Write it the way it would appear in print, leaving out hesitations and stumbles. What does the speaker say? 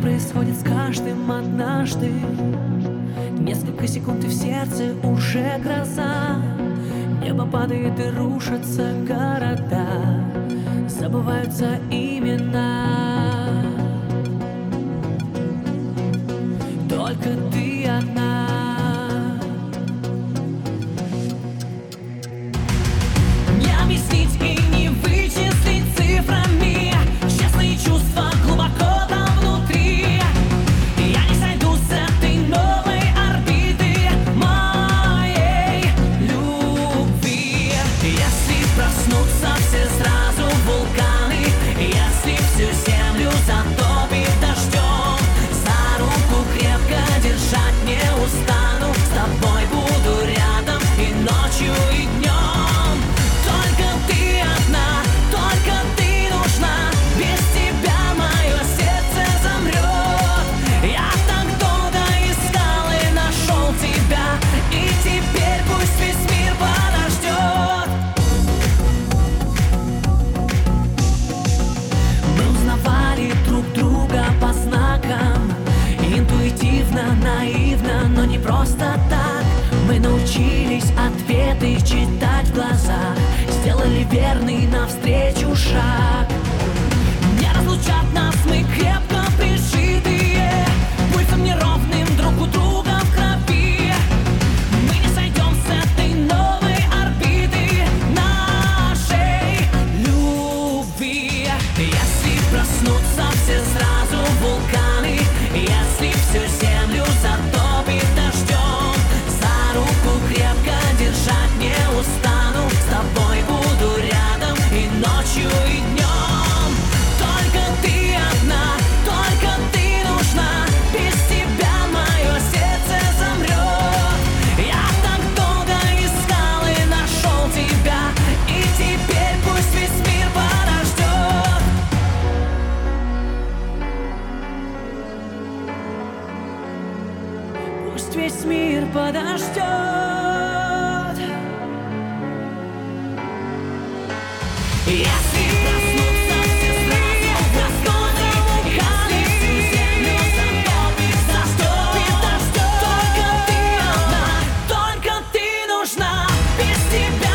происходит с каждым однажды. Несколько секунд и в сердце уже гроза. Небо падает и рушатся города, забываются имена. Только ты одна. Не объяснить и не вычислить цифрами честные чувства глубоко там внутри. Я не сойду с этой новой орбиты моей любви. Если проснутся все сразу вулканы, если всю землю затопит дождем, за руку крепко держать не устану. С тобой буду рядом и ночью, и днем. Только ты одна, только ты нужна. Без тебя мое сердце замрет. Я так долго искал и нашел тебя, и теперь пусть весь мир подождет. Мы узнавали друг друга по знакам, интуитивно, наивно, но не просто так. Мы научились ответы читать в глаза, сделали верный навстречу шаг. Не разлучат нас, мы крепко прижитые, пульсом неровным друг у друга в крови. Мы не сойдем с этой новой орбиты нашей любви. Если проснутся все сразу вулканы, если всю землю затопит дождем, за руку крепко держать не устану. С тобой буду рядом и ночью, и днем. Только ты одна, только ты нужна. Без тебя мое сердце замрет. Я так долго искал и нашел тебя, и теперь пусть весь мир подождет. Пусть весь мир подождет. Если проснутся все сразу вулканы, если всю землю затопит дождем, только ты одна, только ты нужна. Без тебя